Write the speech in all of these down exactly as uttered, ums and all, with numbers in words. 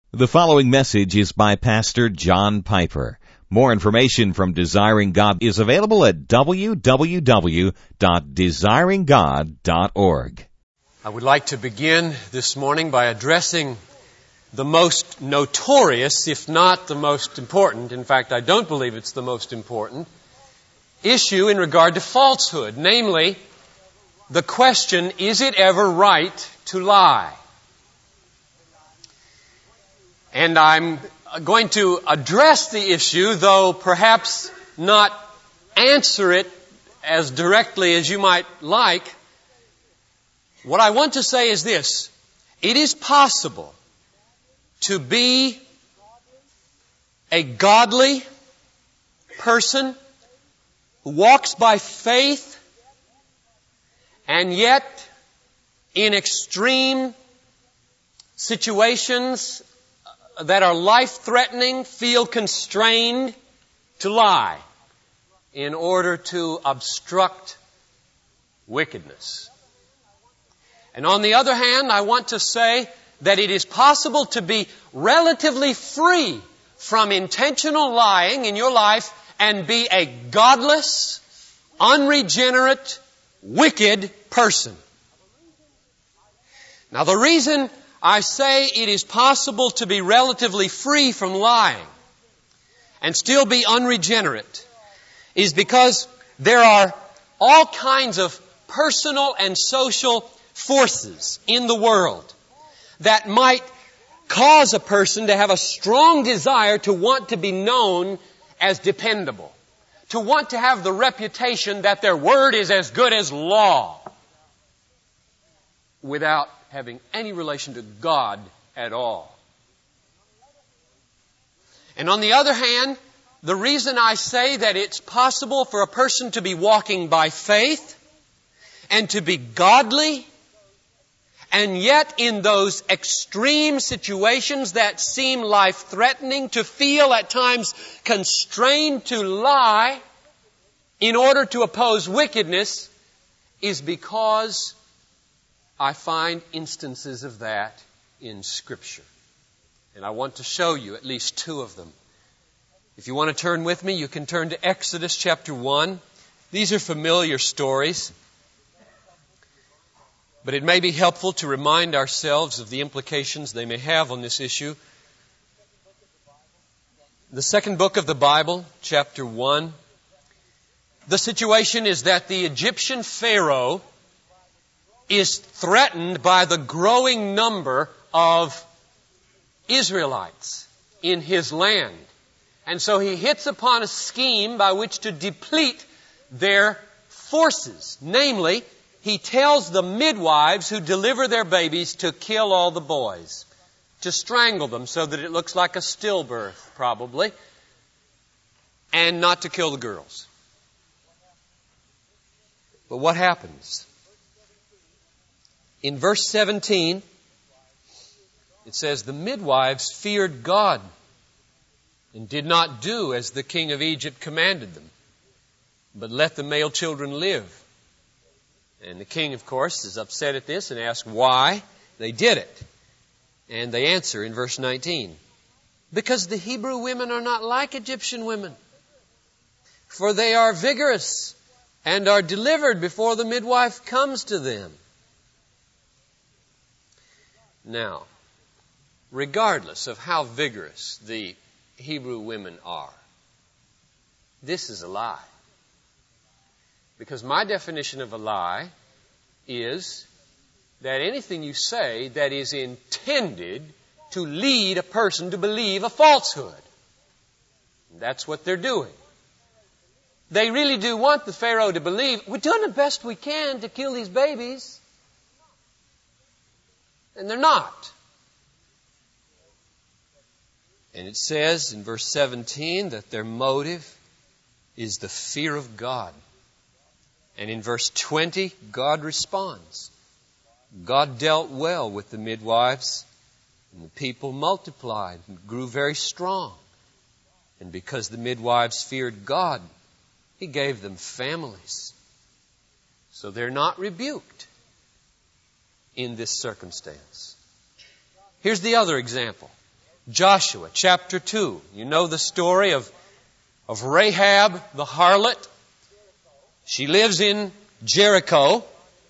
The following message is by Pastor John Piper. More information from Desiring God is available at w w w dot desiring god dot org. I would like to begin this morning by addressing the most notorious, if not the most important, in fact, I don't believe it's the most important, issue in regard to falsehood, namely, the question, is it ever right to lie? And I'm going to address the issue, though perhaps not answer it as directly as you might like. What I want to say is this: it is possible to be a godly person who walks by faith and yet in extreme situations that are life-threatening feel constrained to lie in order to obstruct wickedness. And on the other hand, I want to say that it is possible to be relatively free from intentional lying in your life and be a godless, unregenerate, wicked person. Now, the reason I say it is possible to be relatively free from lying and still be unregenerate is because there are all kinds of personal and social forces in the world that might cause a person to have a strong desire to want to be known as dependable, to want to have the reputation that their word is as good as law, without having any relation to God at all. And on the other hand, the reason I say that it's possible for a person to be walking by faith and to be godly, and yet in those extreme situations that seem life-threatening, to feel at times constrained to lie in order to oppose wickedness, is because I find instances of that in Scripture. And I want to show you at least two of them. If you want to turn with me, you can turn to Exodus chapter one. These are familiar stories, but it may be helpful to remind ourselves of the implications they may have on this issue. The second book of the Bible, chapter one. The situation is that the Egyptian Pharaoh is threatened by the growing number of Israelites in his land. And so he hits upon a scheme by which to deplete their forces. Namely, he tells the midwives who deliver their babies to kill all the boys, to strangle them so that it looks like a stillbirth, probably, and not to kill the girls. But what happens? In verse seventeen, it says, the midwives feared God and did not do as the king of Egypt commanded them, but let the male children live. And the king, of course, is upset at this and asks why they did it. And they answer in verse nineteen, because the Hebrew women are not like Egyptian women, for they are vigorous and are delivered before the midwife comes to them. Now, regardless of how vigorous the Hebrew women are, this is a lie. Because my definition of a lie is that anything you say that is intended to lead a person to believe a falsehood. That's what they're doing. They really do want the Pharaoh to believe, we're doing the best we can to kill these babies. And they're not. And it says in verse seventeen that their motive is the fear of God. And in verse twenty, God responds. God dealt well with the midwives, and the people multiplied and grew very strong. And because the midwives feared God, He gave them families. So they're not rebuked in this circumstance. Here's the other example. Joshua chapter two. You know the story of, of Rahab the harlot. She lives in Jericho.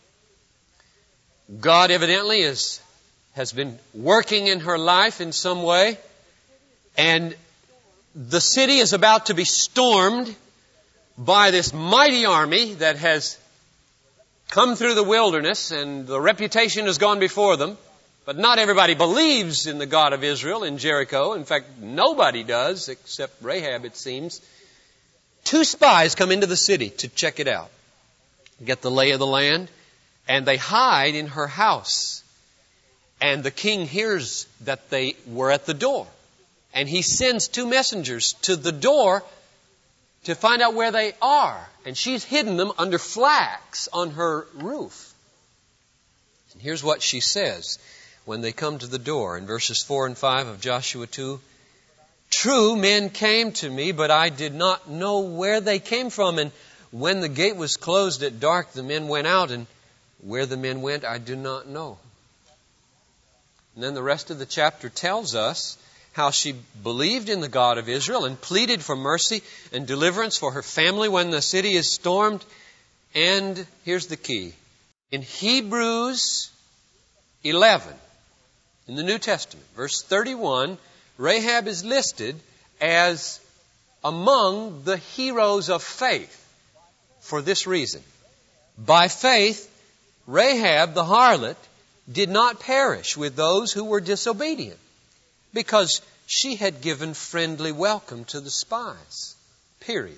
God evidently is, has been working in her life in some way. And the city is about to be stormed by this mighty army that has come through the wilderness, and the reputation has gone before them. But not everybody believes in the God of Israel in Jericho. In fact, nobody does except Rahab, it seems. Two spies come into the city to check it out, get the lay of the land, and they hide in her house. And the king hears that they were at the door. And he sends two messengers to the door to find out where they are. And she's hidden them under flax on her roof. And here's what she says when they come to the door in verses four and five of Joshua two. True, men came to me, but I did not know where they came from. And when the gate was closed at dark, the men went out, and where the men went, I do not know. And then the rest of the chapter tells us how she believed in the God of Israel and pleaded for mercy and deliverance for her family when the city is stormed. And here's the key. In Hebrews eleven, in the New Testament, verse thirty-one, Rahab is listed as among the heroes of faith for this reason. By faith, Rahab the harlot did not perish with those who were disobedient, because she had given friendly welcome to the spies. Period.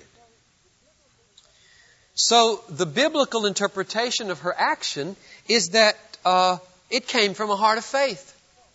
So the biblical interpretation of her action is that uh, it came from a heart of faith.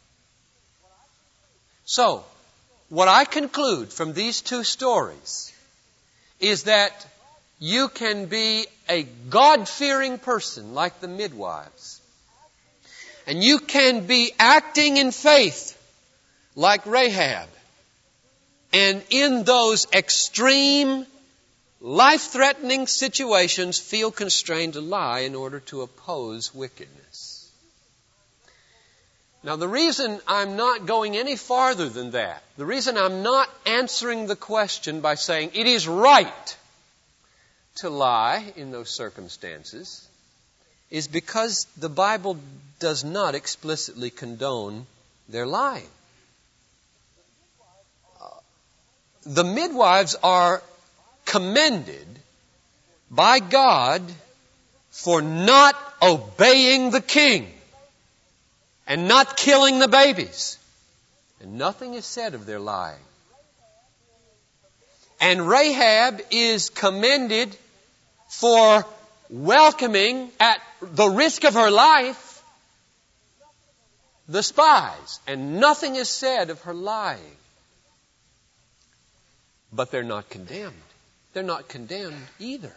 So, what I conclude from these two stories is that you can be a God-fearing person like the midwives. And you can be acting in faith like Rahab. And in those extreme, life-threatening situations, feel constrained to lie in order to oppose wickedness. Now, the reason I'm not going any farther than that, the reason I'm not answering the question by saying it is right to lie in those circumstances, is because the Bible does not explicitly condone their lying. The midwives are commended by God for not obeying the king and not killing the babies. And nothing is said of their lying. And Rahab is commended for welcoming, at the risk of her life, the spies. And nothing is said of her lying. But they're not condemned. They're not condemned either.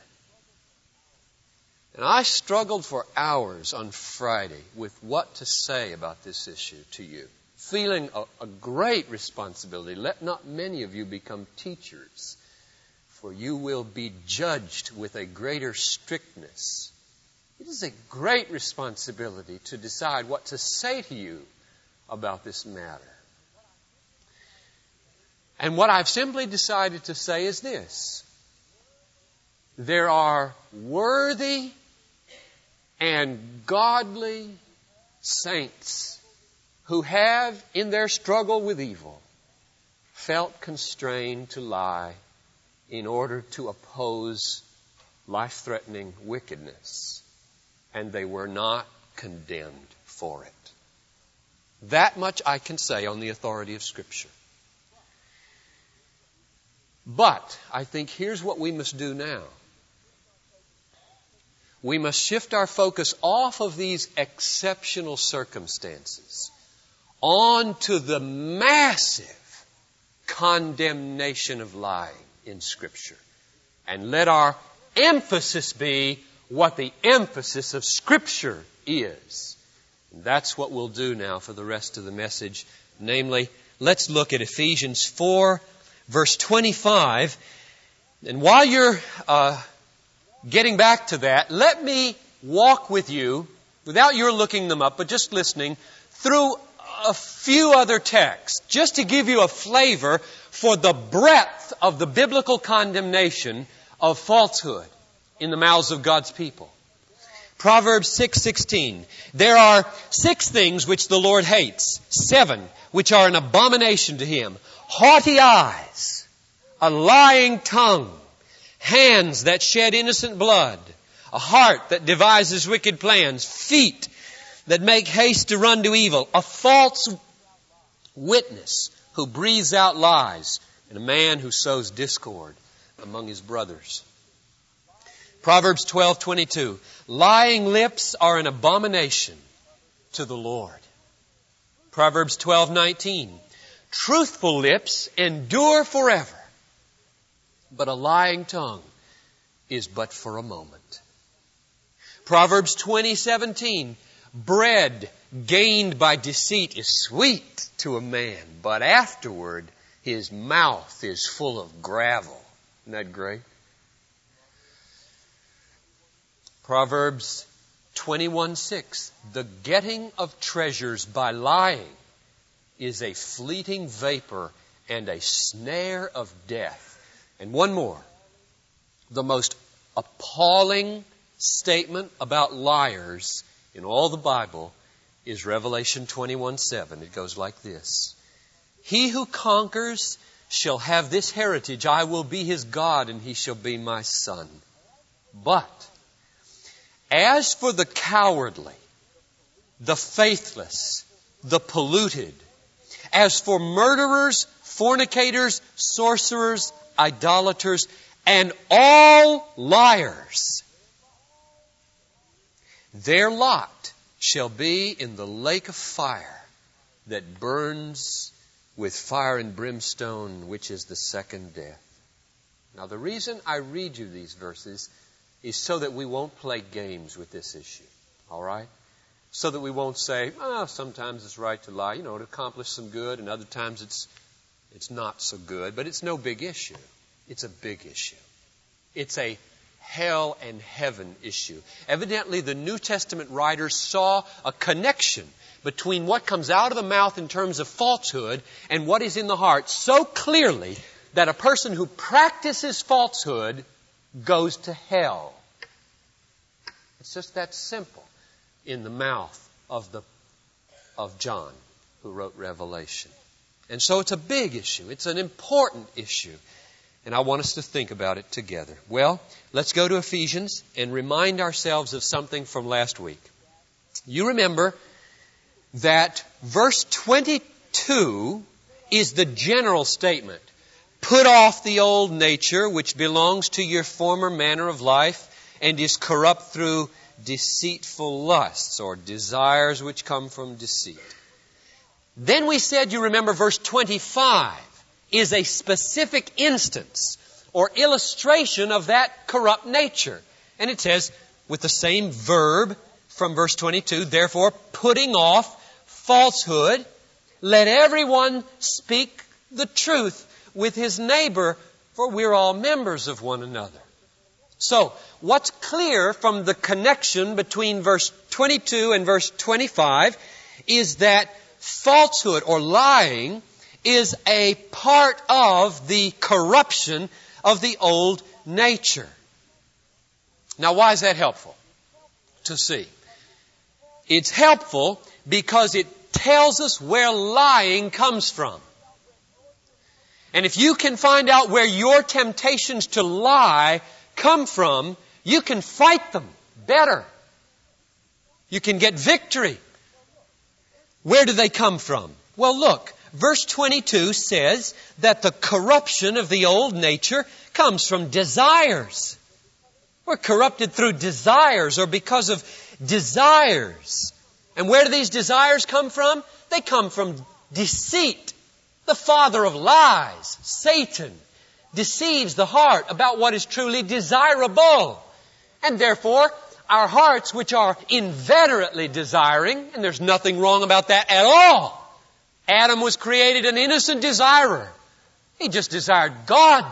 And I struggled for hours on Friday with what to say about this issue to you, feeling a, a great responsibility. Let not many of you become teachers, for you will be judged with a greater strictness. It is a great responsibility to decide what to say to you about this matter. And what I've simply decided to say is this. There are worthy and godly saints who have, in their struggle with evil, felt constrained to lie in order to oppose life-threatening wickedness. And they were not condemned for it. That much I can say on the authority of Scripture. But I think here's what we must do now. We must shift our focus off of these exceptional circumstances onto the massive condemnation of lying in Scripture. And let our emphasis be what the emphasis of Scripture is. And that's what we'll do now for the rest of the message. Namely, let's look at Ephesians four, verse twenty-five. And while you're uh, getting back to that, let me walk with you, without your looking them up, but just listening, through a few other texts, just to give you a flavor for the breadth of the biblical condemnation of falsehood in the mouths of God's people. Proverbs six sixteen. There are six things which the Lord hates, seven which are an abomination to Him. Haughty eyes, a lying tongue, hands that shed innocent blood, a heart that devises wicked plans, feet that make haste to run to evil, a false witness who breathes out lies, and a man who sows discord among his brothers. Proverbs twelve twenty-two. Lying lips are an abomination to the Lord. Proverbs twelve nineteen. Truthful lips endure forever, but a lying tongue is but for a moment. Proverbs twenty seventeen. Bread gained by deceit is sweet to a man, but afterward his mouth is full of gravel. Isn't that great? Proverbs twenty-one six. The getting of treasures by lying is a fleeting vapor and a snare of death. And one more. The most appalling statement about liars in all the Bible is Revelation twenty-one seven. It goes like this. He who conquers shall have this heritage. I will be his God, and he shall be my son. But as for the cowardly, the faithless, the polluted, as for murderers, fornicators, sorcerers, idolaters, and all liars, their lot shall be in the lake of fire that burns with fire and brimstone, which is the second death. Now, the reason I read you these verses is so that we won't play games with this issue. All right? So that we won't say, oh, sometimes it's right to lie, you know, to accomplish some good, and other times it's it's not so good. But it's no big issue. It's a big issue. It's a hell and heaven issue. Evidently, the New Testament writers saw a connection between what comes out of the mouth in terms of falsehood and what is in the heart so clearly that a person who practices falsehood goes to hell. It's just that simple in the mouth of the of John, who wrote Revelation. And so it's a big issue. It's an important issue. And I want us to think about it together. Well, let's go to Ephesians and remind ourselves of something from last week. You remember that verse twenty-two is the general statement. Put off the old nature which belongs to your former manner of life and is corrupt through deceitful lusts or desires which come from deceit. Then we said, you remember, verse twenty-five is a specific instance or illustration of that corrupt nature. And it says, with the same verb from verse twenty-two, therefore, putting off falsehood, let everyone speak the truth with his neighbor, for we're all members of one another. So, what's clear from the connection between verse twenty-two and verse twenty-five is that falsehood or lying is a part of the corruption of the old nature. Now, why is that helpful to see? It's helpful because it tells us where lying comes from. And if you can find out where your temptations to lie come from, you can fight them better. You can get victory. Where do they come from? Well, look, verse twenty-two says that the corruption of the old nature comes from desires. We're corrupted through desires or because of desires. And where do these desires come from? They come from deceit. The father of lies, Satan, deceives the heart about what is truly desirable. And therefore, our hearts, which are inveterately desiring, and there's nothing wrong about that at all. Adam was created an innocent desirer. He just desired God.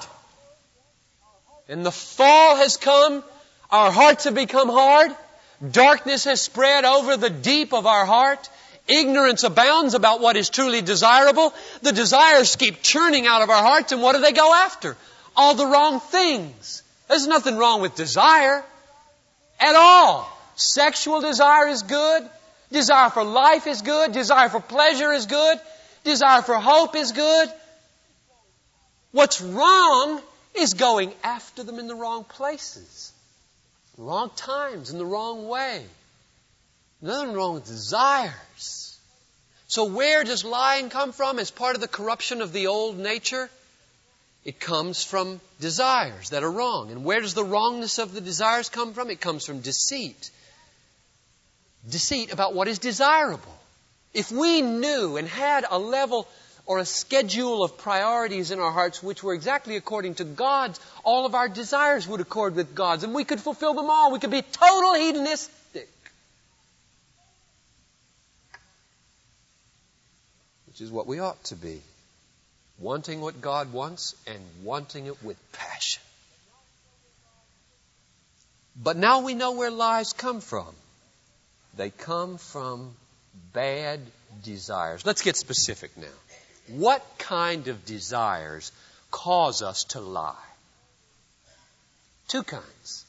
And the fall has come. Our hearts have become hard. Darkness has spread over the deep of our heart. ignorance abounds about what is truly desirable, the desires keep churning out of our hearts, and what do they go after? All the wrong things. There's nothing wrong with desire at all. Sexual desire is good. Desire for life is good. Desire for pleasure is good. Desire for hope is good. What's wrong is going after them in the wrong places, wrong times, in the wrong way. Nothing wrong with desires. So where does lying come from as part of the corruption of the old nature? It comes from desires that are wrong. And where does the wrongness of the desires come from? It comes from deceit. Deceit about what is desirable. If we knew and had a level or a schedule of priorities in our hearts which were exactly according to God's, all of our desires would accord with God's, and we could fulfill them all. We could be total hedonistic. Which is what we ought to be. Wanting what God wants and wanting it with passion. But now we know where lies come from. They come from bad desires. Let's get specific now. What kind of desires cause us to lie? Two kinds.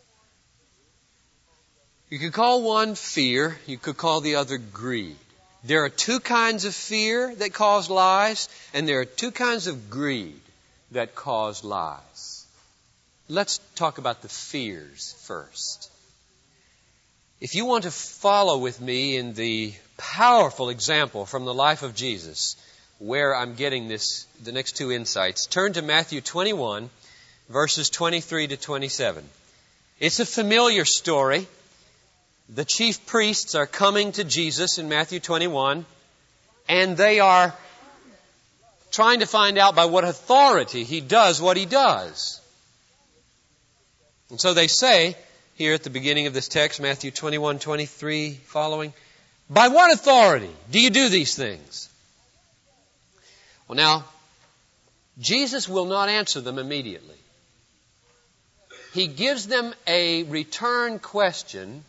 You could call one fear. You could call the other greed. There are two kinds of fear that cause lies, and there are two kinds of greed that cause lies. Let's talk about the fears first. If you want to follow with me in the powerful example from the life of Jesus, where I'm getting this, the next two insights, turn to Matthew twenty-one, verses twenty-three to twenty-seven. It's a familiar story. The chief priests are coming to Jesus in Matthew twenty-one, and they are trying to find out by what authority He does what He does. And so they say, here at the beginning of this text, Matthew twenty-one, twenty-three following, by what authority do you do these things? Well, now, Jesus will not answer them immediately. He gives them a return question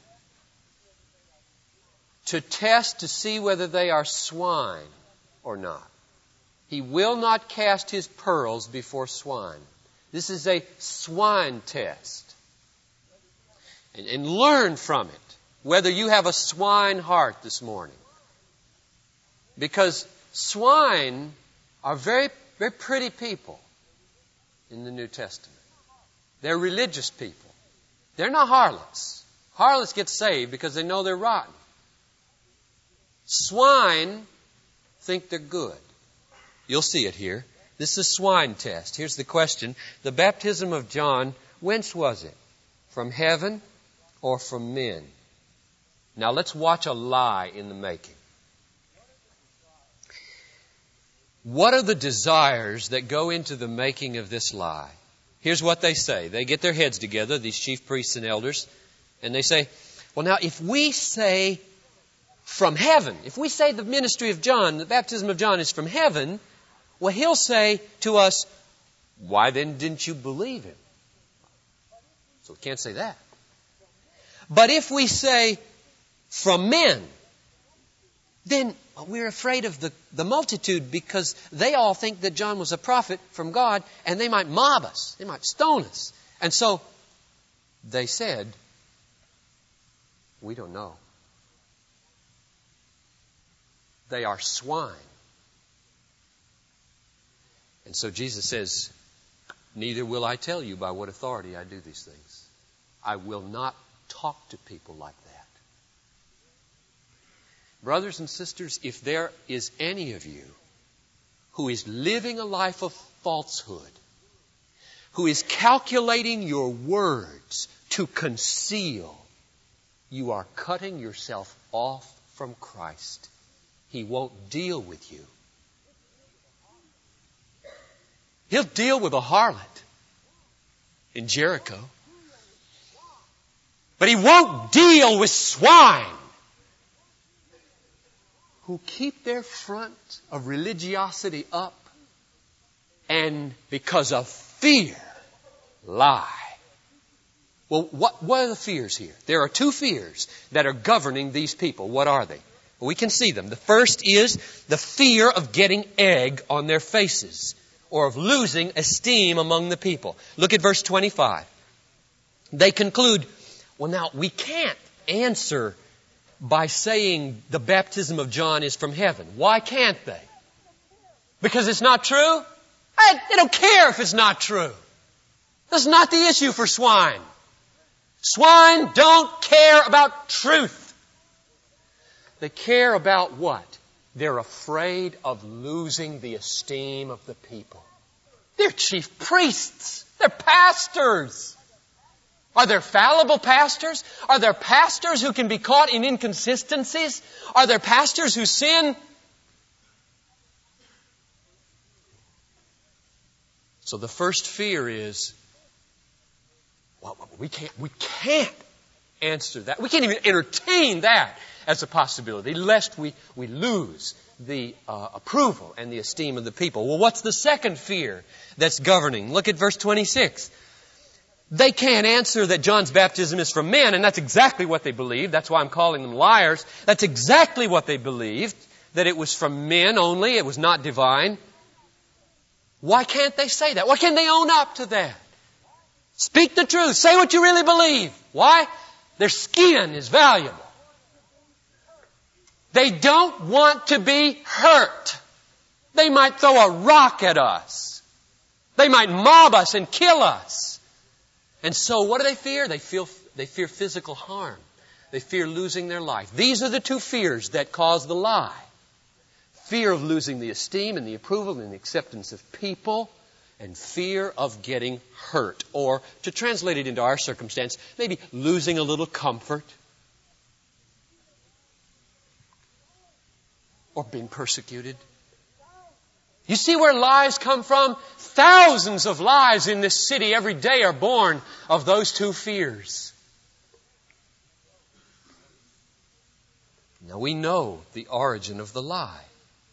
to test to see whether they are swine or not. He will not cast His pearls before swine. This is a swine test. And, and learn from it whether you have a swine heart this morning. Because swine are very, very pretty people in the New Testament. They're religious people. They're not harlots. Harlots get saved because they know they're rotten. Swine think they're good. You'll see it here. This is a swine test. Here's the question. The baptism of John, whence was it? From heaven or from men? Now let's watch a lie in the making. What are the desires that go into the making of this lie? Here's what they say. They get their heads together, these chief priests and elders, and they say, well, now, if we say from heaven, if we say the ministry of John, the baptism of John is from heaven, well, he'll say to us, why then didn't you believe him? So we can't say that. But if we say from men, then we're afraid of the, the multitude because they all think that John was a prophet from God and they might mob us. They might stone us. And so they said, we don't know. They are swine. And so Jesus says, neither will I tell you by what authority I do these things. I will not talk to people like that. Brothers and sisters, if there is any of you who is living a life of falsehood, who is calculating your words to conceal, you are cutting yourself off from Christ. He won't deal with you. He'll deal with a harlot in Jericho. But He won't deal with swine who keep their front of religiosity up and because of fear lie. Well, what, what are the fears here? There are two fears that are governing these people. What are they? We can see them. The first is the fear of getting egg on their faces, or of losing esteem among the people. Look at verse twenty-five. They conclude, well, now, we can't answer by saying the baptism of John is from heaven. Why can't they? Because it's not true? They don't care if it's not true. That's not the issue for swine. Swine don't care about truth. They care about what? They're afraid of losing the esteem of the people. They're chief priests. They're pastors. Are there fallible pastors? Are there pastors who can be caught in inconsistencies? Are there pastors who sin? So the first fear is, well, we can't, we can't answer that. We can't even entertain that as a possibility, lest we, we lose the uh, approval and the esteem of the people. Well, what's the second fear that's governing? Look at verse twenty-six. They can't answer that John's baptism is from men, and that's exactly what they believed. That's why I'm calling them liars. That's exactly what they believed, that it was from men only, it was not divine. Why can't they say that? Why can't they own up to that? Speak the truth. Say what you really believe. Why? Their skin is valuable. They don't want to be hurt. They might throw a rock at us. They might mob us and kill us. And so what do they fear? They feel, they fear physical harm. They fear losing their life. These are the two fears that cause the lie. Fear of losing the esteem and the approval and the acceptance of people, and fear of getting hurt. Or, to translate it into our circumstance, maybe losing a little comfort. Or being persecuted. You see where lies come from? Thousands of lies in this city every day are born of those two fears. Now we know the origin of the lie.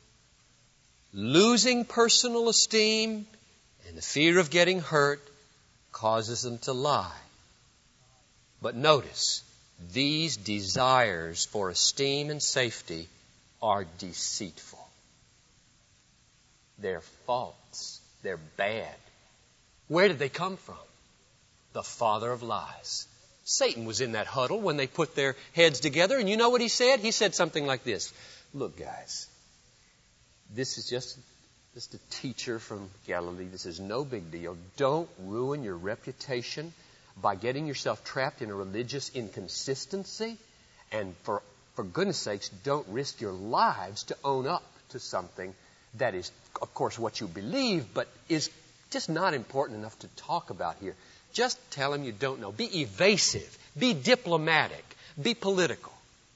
Losing personal esteem and the fear of getting hurt causes them to lie. But notice, these desires for esteem and safety are deceitful. They're false. They're bad. Where did they come from? The father of lies. Satan was in that huddle when they put their heads together, and you know what he said? He said something like this. Look, guys, this is just, just a teacher from Galilee. This is no big deal. Don't ruin your reputation by getting yourself trapped in a religious inconsistency. And for, for goodness sakes, don't risk your lives to own up to something that is, of course, what you believe, but is just not important enough to talk about here. Just tell him you don't know. Be evasive. Be diplomatic. Be political.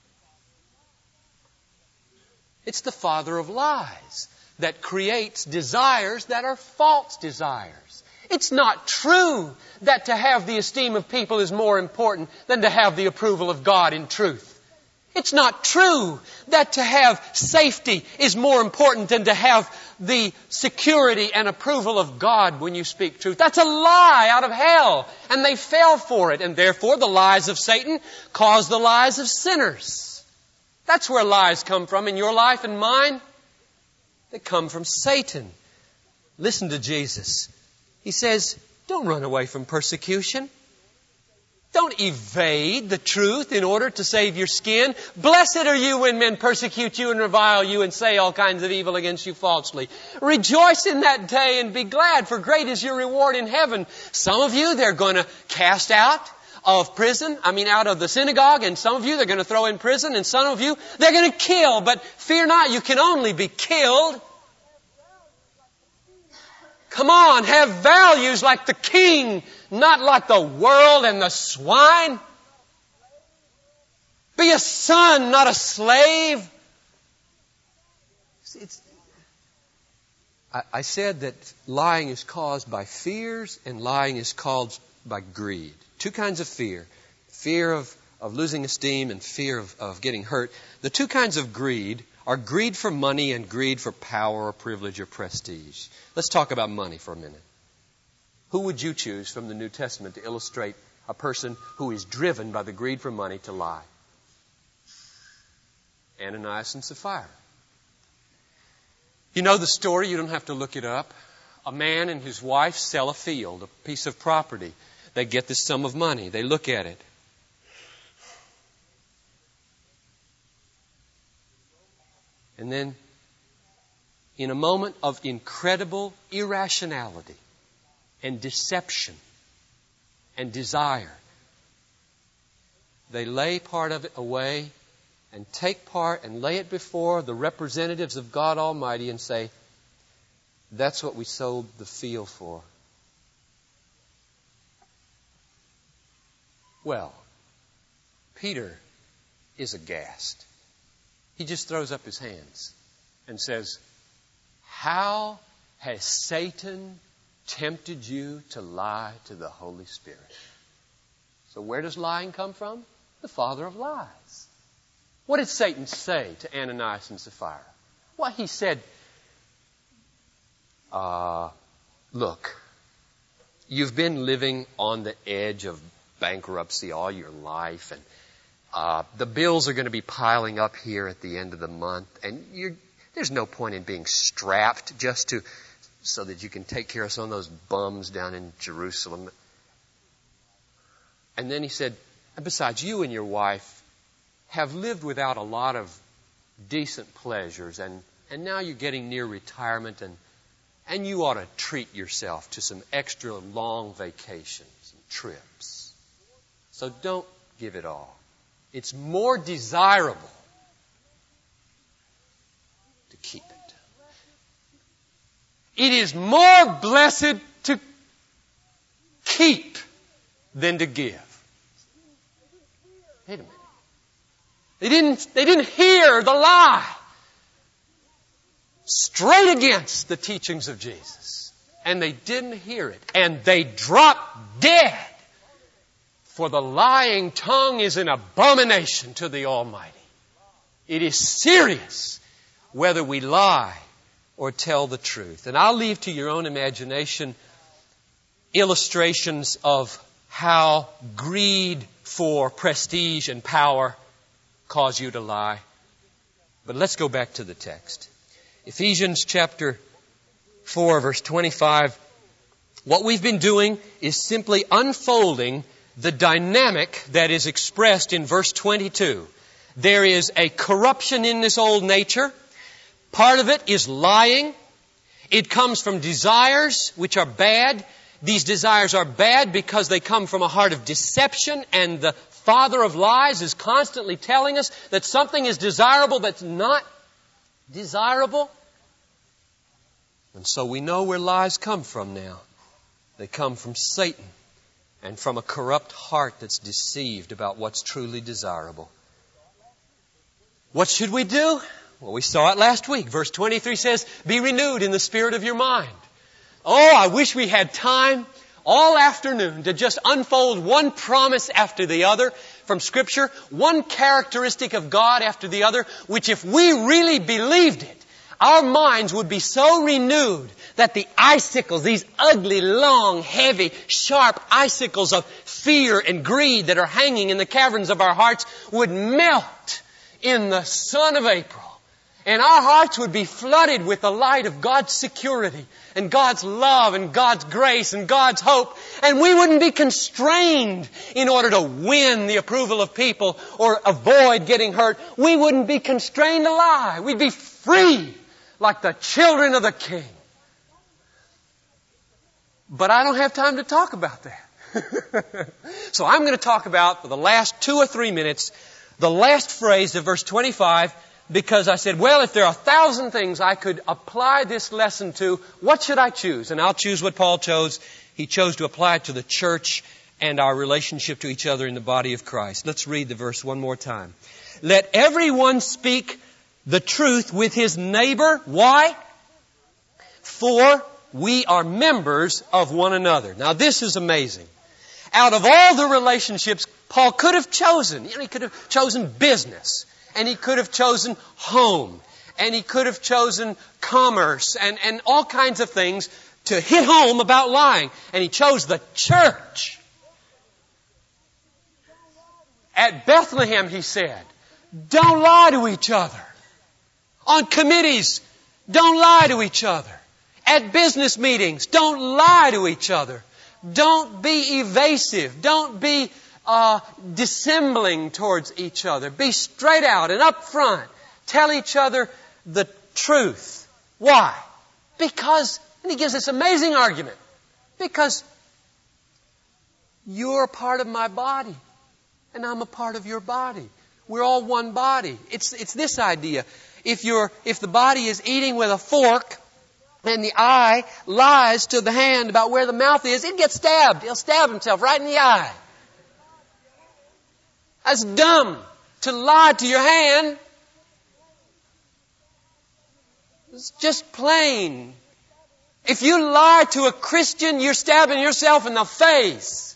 It's the father of lies that creates desires that are false desires. It's not true that to have the esteem of people is more important than to have the approval of God in truth. It's not true that to have safety is more important than to have the security and approval of God when you speak truth. That's a lie out of hell, and they fell for it. And therefore, the lies of Satan cause the lies of sinners. That's where lies come from in your life and mine. They come from Satan. Listen to Jesus. He says, don't run away from persecution. Don't evade the truth in order to save your skin. Blessed are you when men persecute you and revile you and say all kinds of evil against you falsely. Rejoice in that day and be glad, for great is your reward in heaven. Some of you they're going to cast out of prison, I mean out of the synagogue, and some of you they're going to throw in prison, and some of you they're going to kill. But fear not, you can only be killed. Come on, have values like the king, not like the world and the swine. Be a son, not a slave. It's, I, I said that lying is caused by fears and lying is caused by greed. Two kinds of fear. Fear of, of losing esteem and fear of, of getting hurt. The two kinds of greed are greed for money and greed for power or privilege or prestige. Let's talk about money for a minute. Who would you choose from the New Testament to illustrate a person who is driven by the greed for money to lie? Ananias and Sapphira. You know the story. You don't have to look it up. A man and his wife sell a field, a piece of property. They get this sum of money. They look at it. And then, in a moment of incredible irrationality and deception and desire, they lay part of it away and take part and lay it before the representatives of God Almighty and say, that's what we sold the field for. Well, Peter is aghast. He just throws up his hands and says, how has Satan tempted you to lie to the Holy Spirit? So where does lying come from? The father of lies. What did Satan say to Ananias and Sapphira? Well, he said, uh, look, you've been living on the edge of bankruptcy all your life, and uh, the bills are going to be piling up here at the end of the month, and you're, there's no point in being strapped just to so that you can take care of some of those bums down in Jerusalem. And then he said, and besides, you and your wife have lived without a lot of decent pleasures, and, and now you're getting near retirement, and, and you ought to treat yourself to some extra long vacations and trips. So don't give it all. It's more desirable to keep it. It is more blessed to keep than to give. Wait a minute. They didn't, they didn't hear the lie. Straight against the teachings of Jesus. And they didn't hear it. And they dropped dead. For the lying tongue is an abomination to the Almighty. It is serious whether we lie or tell the truth. And I'll leave to your own imagination illustrations of how greed for prestige and power cause you to lie. But let's go back to the text. Ephesians chapter four, verse twenty-five. What we've been doing is simply unfolding the dynamic that is expressed in verse twenty-two. There is a corruption in this old nature. Part of it is lying. It comes from desires which are bad. These desires are bad because they come from a heart of deception, and the father of lies is constantly telling us that something is desirable that's not desirable. And so we know where lies come from now. They come from Satan and from a corrupt heart that's deceived about what's truly desirable. What should we do? Well, we saw it last week. Verse twenty-three says, be renewed in the spirit of your mind. Oh, I wish we had time all afternoon to just unfold one promise after the other from Scripture, one characteristic of God after the other, which if we really believed it, our minds would be so renewed that the icicles, these ugly, long, heavy, sharp icicles of fear and greed that are hanging in the caverns of our hearts would melt in the sun of April. And our hearts would be flooded with the light of God's security and God's love and God's grace and God's hope. And we wouldn't be constrained in order to win the approval of people or avoid getting hurt. We wouldn't be constrained to lie. We'd be free like the children of the King. But I don't have time to talk about that. So I'm going to talk about, for the last two or three minutes, the last phrase of verse twenty-five, because I said, well, if there are a thousand things I could apply this lesson to, what should I choose? And I'll choose what Paul chose. He chose to apply it to the church and our relationship to each other in the body of Christ. Let's read the verse one more time. Let everyone speak the truth with his neighbor. Why? For we are members of one another. Now this is amazing. Out of all the relationships Paul could have chosen, you know, he could have chosen business, and he could have chosen home, and he could have chosen commerce, and, and all kinds of things to hit home about lying. And he chose the church. At Bethlehem, he said, Don't lie to each other. On committees, don't lie to each other. At business meetings, don't lie to each other. Don't be evasive. Don't be uh, dissembling towards each other. Be straight out and up front. Tell each other the truth. Why? Because, and he gives this amazing argument, because you're a part of my body and I'm a part of your body. We're all one body. It's, it's this idea. If you're, if the body is eating with a fork, and the eye lies to the hand about where the mouth is, it gets stabbed. He'll stab himself right in the eye. That's dumb. To lie to your hand. It's just plain. If you lie to a Christian, you're stabbing yourself in the face.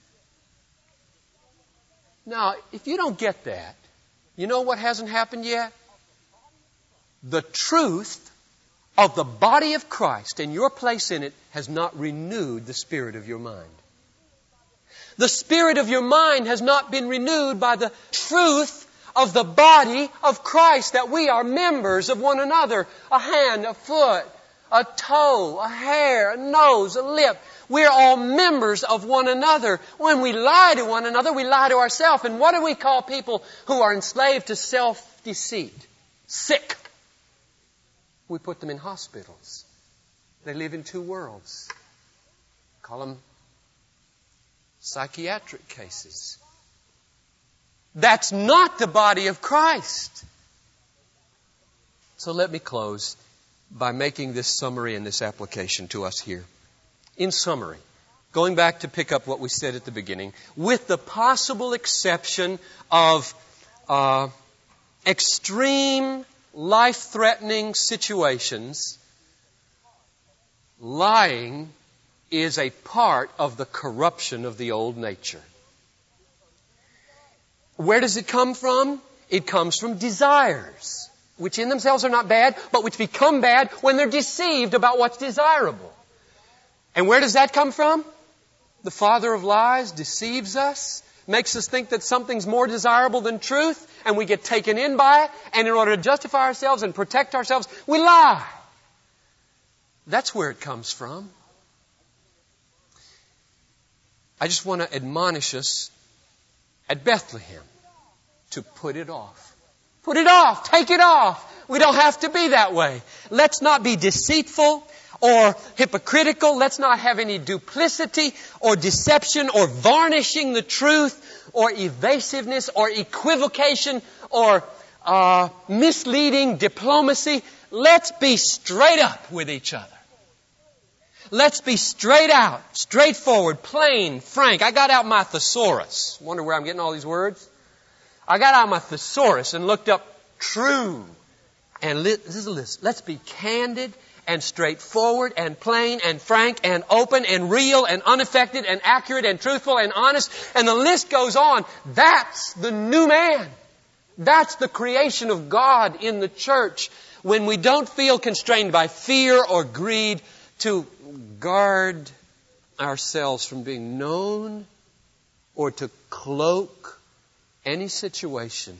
Now, if you don't get that, you know what hasn't happened yet? The truth of the body of Christ and your place in it has not renewed the spirit of your mind. The spirit of your mind has not been renewed by the truth of the body of Christ, that we are members of one another. A hand, a foot, a toe, a hair, a nose, a lip. We're all members of one another. When we lie to one another, we lie to ourselves. And what do we call people who are enslaved to self-deceit? Sick. We put them in hospitals. They live in two worlds. Call them psychiatric cases. That's not the body of Christ. So let me close by making this summary and this application to us here. In summary, going back to pick up what we said at the beginning, with the possible exception of uh, extreme life-threatening situations, lying is a part of the corruption of the old nature. Where does it come from? It comes from desires, which in themselves are not bad, but which become bad when they're deceived about what's desirable. And where does that come from? The father of lies deceives us, makes us think that something's more desirable than truth, and we get taken in by it, and in order to justify ourselves and protect ourselves, we lie. That's where it comes from. I just want to admonish us at Bethlehem to put it off. Put it off. Take it off. We don't have to be that way. Let's not be deceitful or hypocritical. Let's not have any duplicity or deception or varnishing the truth or evasiveness or equivocation or uh, misleading diplomacy. Let's be straight up with each other. Let's be straight out, straightforward, plain, frank. I got out my thesaurus. Wonder where I'm getting all these words? I got out my thesaurus and looked up true. And li- this is a list. Let's be candid and straightforward and plain and frank and open and real and unaffected and accurate and truthful and honest. And the list goes on. That's the new man. That's the creation of God in the church. When we don't feel constrained by fear or greed to guard ourselves from being known or to cloak any situation.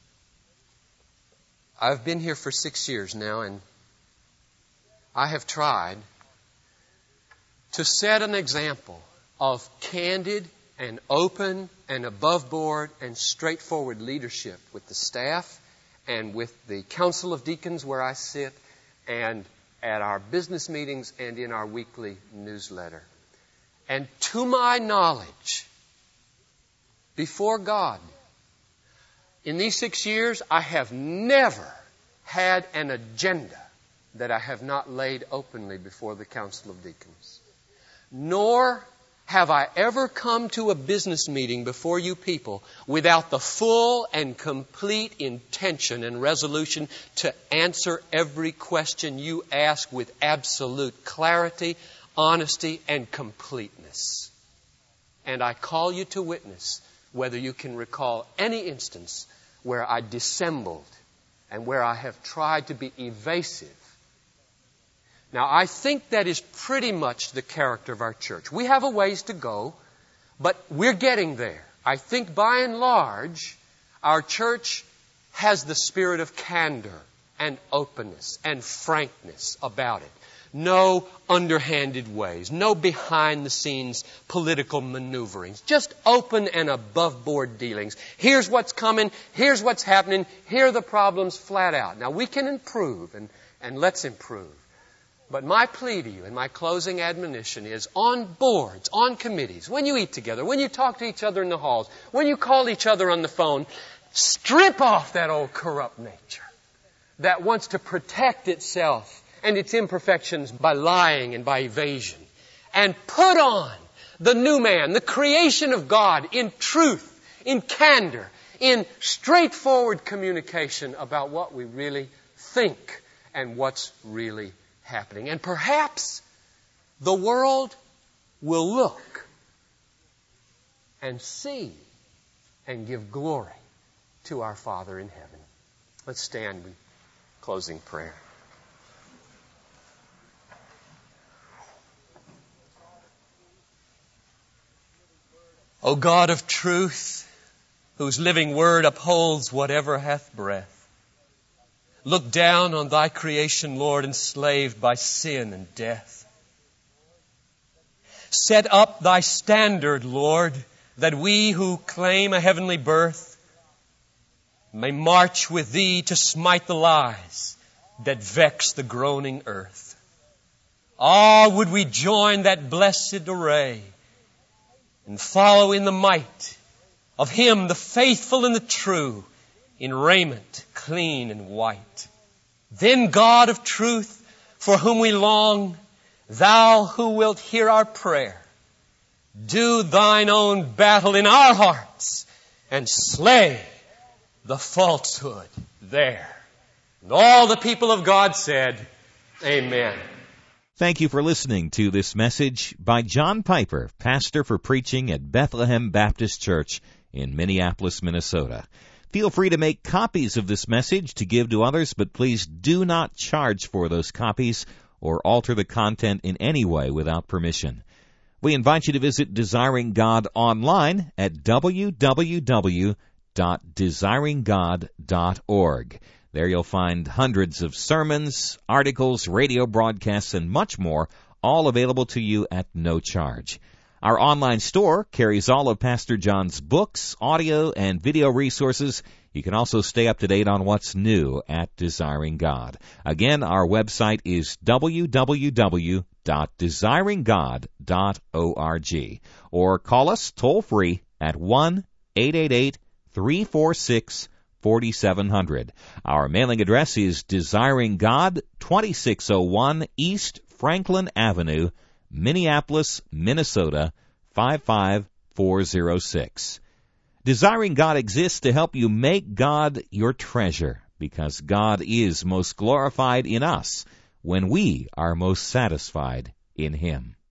I've been here for six years now, and I have tried to set an example of candid and open and above board and straightforward leadership with the staff and with the Council of Deacons where I sit and at our business meetings and in our weekly newsletter. And to my knowledge, before God, in these six years, I have never had an agenda that I have not laid openly before the Council of Deacons. Nor have I ever come to a business meeting before you people without the full and complete intention and resolution to answer every question you ask with absolute clarity, honesty, and completeness. And I call you to witness whether you can recall any instance where I dissembled and where I have tried to be evasive. Now, I think that is pretty much the character of our church. We have a ways to go, but we're getting there. I think by and large, our church has the spirit of candor and openness and frankness about it. No underhanded ways, no behind-the-scenes political maneuverings, just open and above-board dealings. Here's what's coming, here's what's happening, here are the problems flat out. Now, we can improve, and, and let's improve. But my plea to you and my closing admonition is on boards, on committees, when you eat together, when you talk to each other in the halls, when you call each other on the phone, strip off that old corrupt nature that wants to protect itself and its imperfections by lying and by evasion. And put on the new man, the creation of God, in truth, in candor, in straightforward communication about what we really think and what's really happening. And perhaps the world will look and see and give glory to our Father in heaven. Let's stand in closing prayer. O God of truth, whose living word upholds whatever hath breath, look down on thy creation, Lord, enslaved by sin and death. Set up thy standard, Lord, that we who claim a heavenly birth may march with thee to smite the lies that vex the groaning earth. Ah, would we join that blessed array and follow in the might of Him, the faithful and the true, in raiment clean and white. Then, God of truth, for whom we long, Thou who wilt hear our prayer, do Thine own battle in our hearts and slay the falsehood there. And all the people of God said, Amen. Thank you for listening to this message by John Piper, pastor for preaching at Bethlehem Baptist Church in Minneapolis, Minnesota. Feel free to make copies of this message to give to others, but please do not charge for those copies or alter the content in any way without permission. We invite you to visit Desiring God online at w w w dot desiring god dot org. There you'll find hundreds of sermons, articles, radio broadcasts, and much more, all available to you at no charge. Our online store carries all of Pastor John's books, audio, and video resources. You can also stay up to date on what's new at Desiring God. Again, our website is w w w dot desiring god dot org. Or call us toll-free at one eight eight eight three four six four seven zero zero. Our mailing address is Desiring God, twenty-six oh one East Franklin Avenue, Minneapolis, Minnesota, five five four zero six. Desiring God exists to help you make God your treasure, because God is most glorified in us when we are most satisfied in Him.